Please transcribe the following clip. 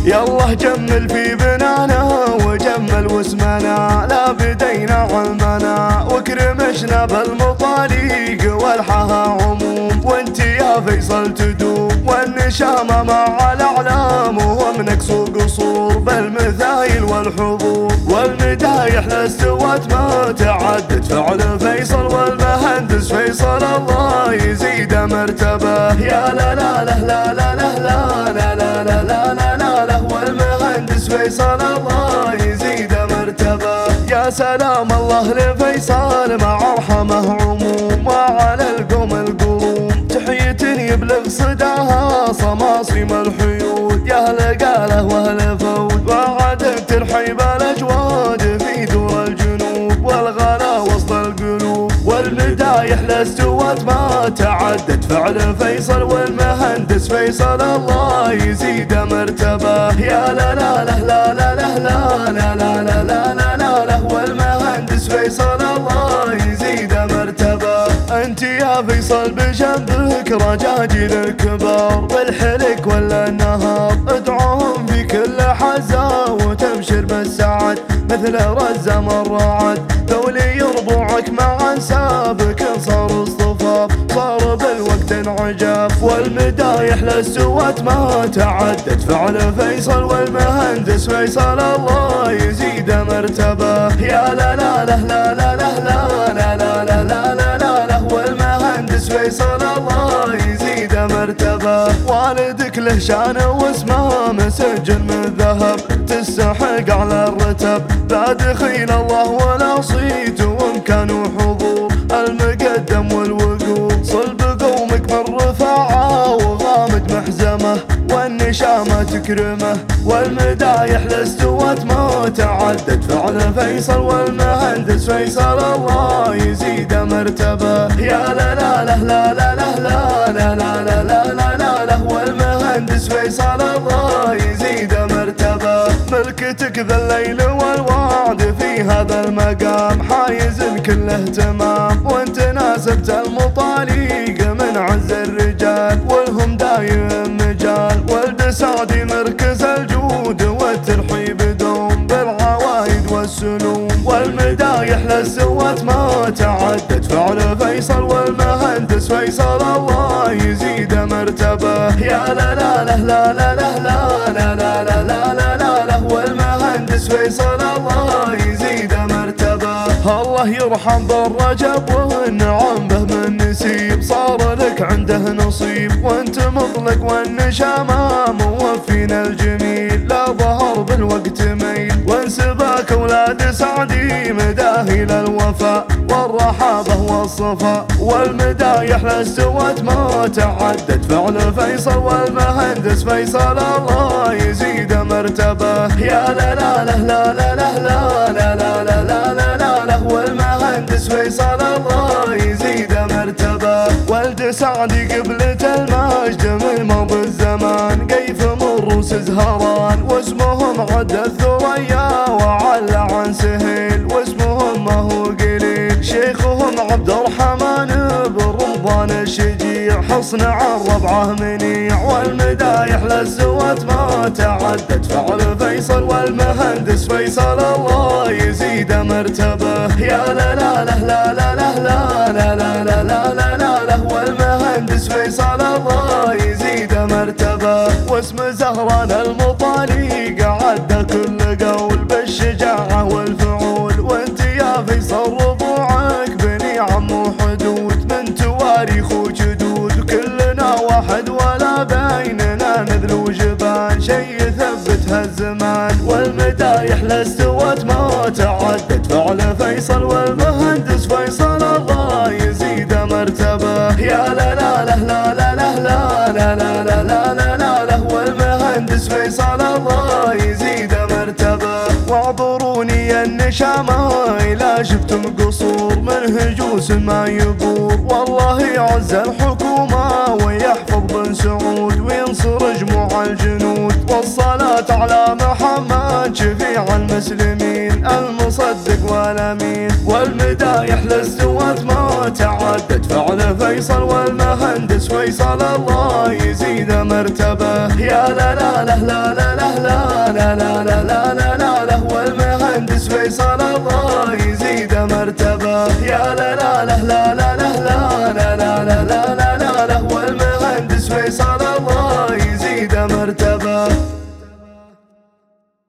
يالله جمل في بنانا وجمل واسمنا، لا بدينا علمنا وكرمشنا بالمطاليق والحها عموم، وانت يا فيصل تدوم والنشامة مع الأعلام ومنك سوق قصور بالمثايل والحضور، والمدايح لاستوت ما تعدت فعل فيصل والمهندس فيصل الله يزيد مرتبة. يا لا لا لا لا لا لا لا لا لا لا لا لا لا والمهندس فيصل الله يزيد مرتبة. يا سلام الله لفيصل مع ارحمه عموم وعلى القوم القروم، تحية يبلغ صداها صماصم الحيود، يا اهل قاله واهل فود وعدك ترحيب الاجواد في دور الجنوب والغلا وسط القلوب، والمدايح لاستوت ما تعدت فعل فيصل والمهندس فيصل الله يزيد مرتبة. يا لا لا لا لا لا لا لا لا لا لا لا لا لا لا والمهندس فيصل الله يزيد مرتبة. انت يا فيصل بجنبك رجاجيل الكبار بالحلك ولا النهار، ادعوهم في كل حزة وتبشر بالسعد مثل رزة مرعد، ذولي يربوعك مع انسابك صار اصطفاف صار بالوقت انعجاب، والمدايح لاستوت ما تعدت فعل فيصل والمهندس فيصل الله يزيد مرتبة. يا لا لا لا لا لا لا لا لا لا لا لا لا لا والمهندس فيصل الله يزيد مرتبة. والدك له شان واسمه مسجل من ذهب تستحق على الرتب، بعد خيل الله ولا صيت وامكان وحضور المقدم والوقور، صلب قومك من رفاعة وغامد محزمه والنشامة تكرمه، والمدايح لاستوت ما تعدت فعل فيصل والمهندس فيصل الله يزيد مرتبة. يا لا لا لا لا لا لا لا لا لا لا لا لا لا والمهندس فيصل الله يزيد مرتبة. ملكتك ذا الليل والوعد في هذا المقام حايز كل اهتمام، وانت ناسبت المطاليق من عز الرجال والهم دايم مجال، ولد سعدي مركز الجود والترحيب دوم بالعوايد والسلوم، والمدايح لاستوت ما تعدت فعل فيصل والمهندس فيصل الله يزيد مرتبة. يا لا لا لا لا لا لا لا لا لا لا لا لا لا والمهندس فيصل الله يزيد مرتبة. الله يرحم بالرجب والنعم به من نسيب، صار لك عنده نصيب وانت مطلق والنشامة موفين الجميل، لا ظهر بالوقت ميل وانسباك اولاد سعدي مداهل الوفاء والرحابة والصفاء، والمدايح لاستوت ما تعدت فعل فيصل والمهندس فيصل الله يزيد مرتبة. يا لا لا لا لا لا لا لا لا لا لا لا لا لا والمهندس فيصل الله يزيد مرتبة. ولد سعدي قبلة المجد من مضى الزمان كيف مر زهران، واسمهم عد الثريا وعلى عن سهيل واسمهم ما هو قليل، شيخهم عبد الرحمن برمضان الشجيع حصن عالربعه منيع، والمدايح للزوات ما تعدت فعل فيصل والمهندس فيصل الله يزيد مرتبة. يا لا لا لا لا لا لا لا لا لا لا لا لا لا والمهندس فيصل الله يزيد مرتبة. واسم زهران المطاليق عدى كل قول بالشجاعة والفعول، وانت يا فيصل ربوعك بني عم وحدود من تواريخ وجدود، كلنا واحد ولا بيننا نذل وجبان شي يثبت هالزمان، والمدايح لاستوت ما تعدت فعل فيصل والمهندس فيصل الله يزيد مرتبة. يا لا لا لا لا لا لا لا لا لا لا لا لا لا والمهندس فيصل الله يزيد مرتبة. واعذروني النشامة إلا شفتم قصور من هجوس ما يبور، والله يعز الحكومة ويحفظ بن سعود وينصر جموع الجنود، والصلاة على محمد شفيع المسلمين المصدق والأمين، والمدايح لاستوت ما تعدت فعل فيصل والمهندس فيصل الله يزيد مرتبة. يا لا لا لا لا لا لا لا لا لا لا